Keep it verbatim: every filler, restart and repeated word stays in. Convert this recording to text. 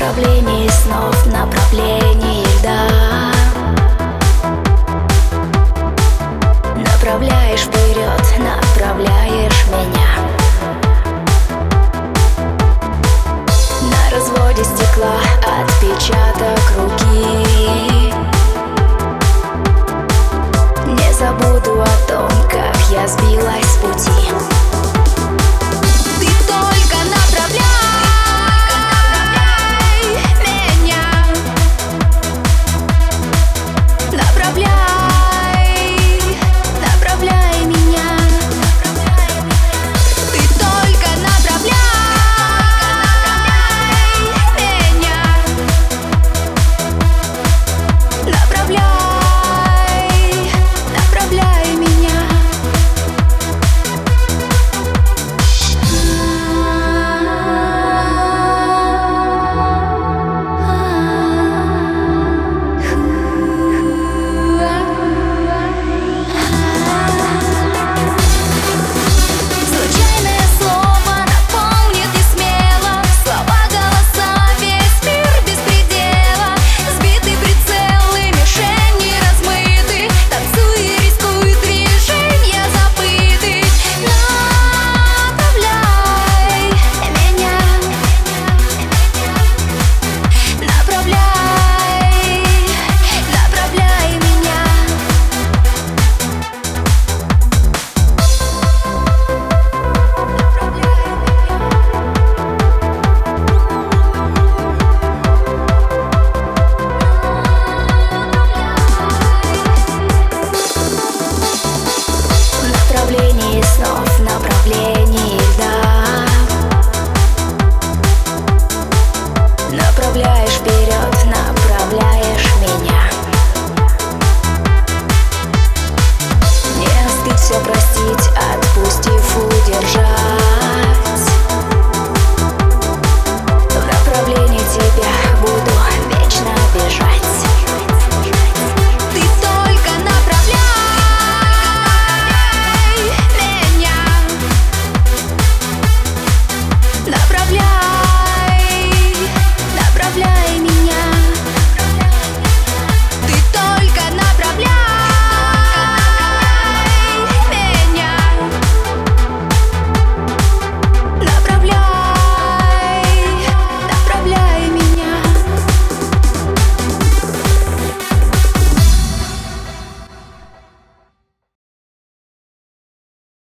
Направлении снов, направлении льда. Направляешь вперед, направляешь меня. На разводе стекла отпечаток руки. Не забуду о том, как я сбилась с пути. Ты только направляй меня. Направляй, направляй меня. Ты только направляй меня. Направляй, направляй меня. Случайное слово наполнит несмело. Слова, голоса, весь мир без предела. Сбитый прицел и мишени размыты. Танцуй и рискуй, движения забыты. Направляй меня. Направляй, направляй меня. Направлении снов, направлении льда. Направляешь вперед, направляешь